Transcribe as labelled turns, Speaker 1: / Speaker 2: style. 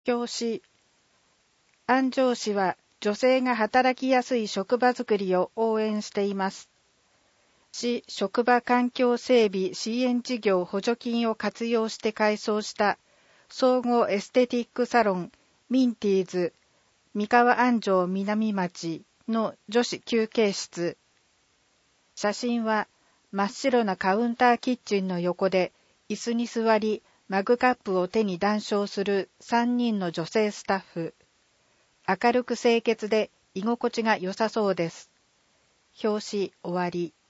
Speaker 1: 表紙。安城市は女性が働きやすい職場づくりを応援しています。市職場環境整備支援事業補助金を活用して改装した総合エステティックサロンミンティーズ三河安城南町の女子休憩室。写真は真っ白なカウンターキッチンの横で椅子に座りマグカップを手に談笑する3人の女性スタッフ。明るく清潔で居心地が良さそうです。表紙終わり。